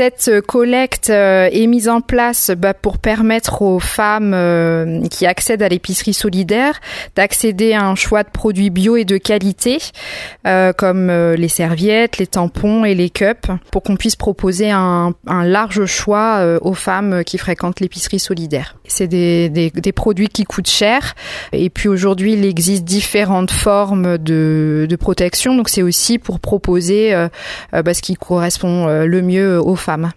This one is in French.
Cette collecte est mise en place pour permettre aux femmes qui accèdent à l'épicerie solidaire d'accéder à un choix de produits bio et de qualité, comme les serviettes, les tampons et les cups, pour qu'on puisse proposer un large choix aux femmes qui fréquentent l'épicerie solidaire. C'est des produits qui coûtent cher, et puis aujourd'hui il existe différentes formes de protection, donc c'est aussi pour proposer ce qui correspond le mieux aux femmes.